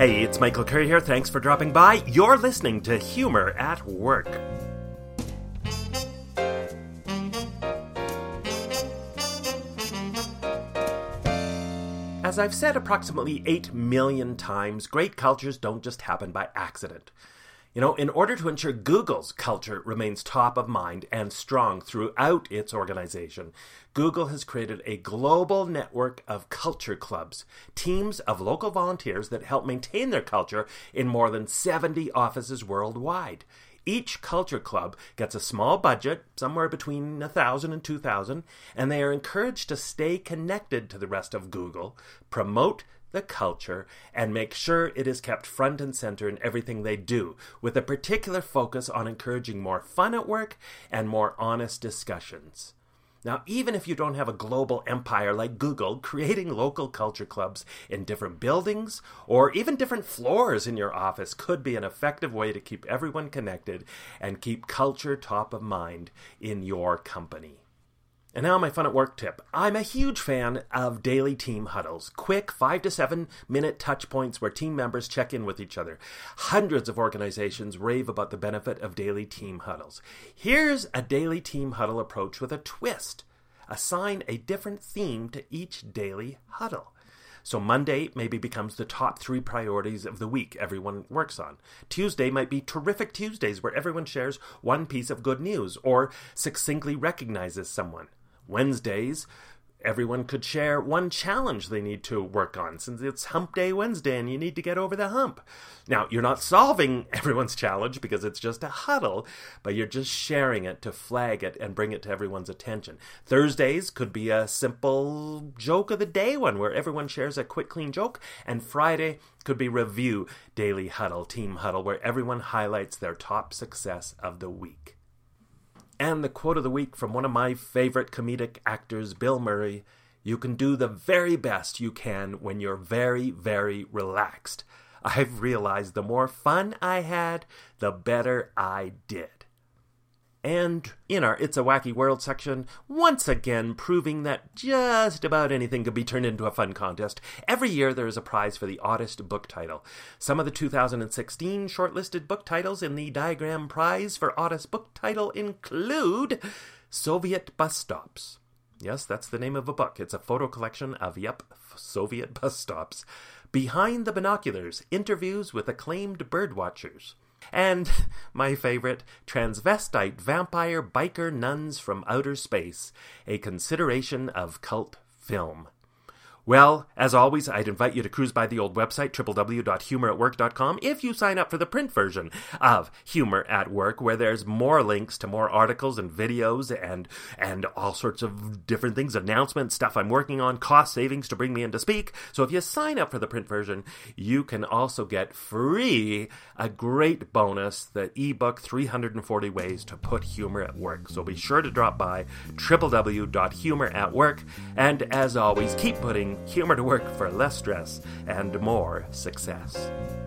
Hey, it's Michael Curry here. Thanks for dropping by. You're listening to Humor at Work. As I've said approximately 8 million times, great cultures don't just happen by accident. You know, in order to ensure Google's culture remains top of mind and strong throughout its organization, Google has created a global network of culture clubs, teams of local volunteers that help maintain their culture in more than 70 offices worldwide. Each culture club gets a small budget, somewhere between $1,000 and $2,000, and they are encouraged to stay connected to the rest of Google, promote the culture, and make sure it is kept front and center in everything they do, with a particular focus on encouraging more fun at work and more honest discussions. Now, even if you don't have a global empire like Google, creating local culture clubs in different buildings or even different floors in your office could be an effective way to keep everyone connected and keep culture top of mind in your company. And now my fun at work tip. I'm a huge fan of daily team huddles, quick 5 to 7 minute touch points where team members check in with each other. Hundreds of organizations rave about the benefit of daily team huddles. Here's a daily team huddle approach with a twist. Assign a different theme to each daily huddle. So Monday maybe becomes the top 3 priorities of the week everyone works on. Tuesday might be Terrific Tuesdays, where everyone shares one piece of good news or succinctly recognizes someone. Wednesdays, everyone could share one challenge they need to work on, since it's Hump Day Wednesday and you need to get over the hump. Now, you're not solving everyone's challenge because it's just a huddle, but you're just sharing it to flag it and bring it to everyone's attention. Thursdays could be a simple joke of the day one where everyone shares a quick, clean joke, and Friday could be review daily huddle, team huddle, where everyone highlights their top success of the week. And the quote of the week from one of my favorite comedic actors, Bill Murray: "You can do the very best you can when you're very, very relaxed." I've realized the more fun I had, the better I did. And in our It's a Wacky World section, once again proving that just about anything could be turned into a fun contest, every year there is a prize for the oddest book title. Some of the 2016 shortlisted book titles in the Diagram Prize for Oddest Book Title include Soviet Bus Stops. Yes, that's the name of a book. It's a photo collection of, Soviet bus stops. Behind the Binoculars, interviews with acclaimed birdwatchers. And my favorite, Transvestite Vampire Biker Nuns from Outer Space, a consideration of cult film. Well, as always, I'd invite you to cruise by the old website, www.humoratwork.com, if you sign up for the print version of Humor at Work, where there's more links to more articles and videos and all sorts of different things, announcements, stuff I'm working on, cost savings to bring me in to speak. So if you sign up for the print version, you can also get free a great bonus, the ebook 340 Ways to Put Humor at Work. So be sure to drop by www.humoratwork, and as always, keep putting humor to work for less stress and more success.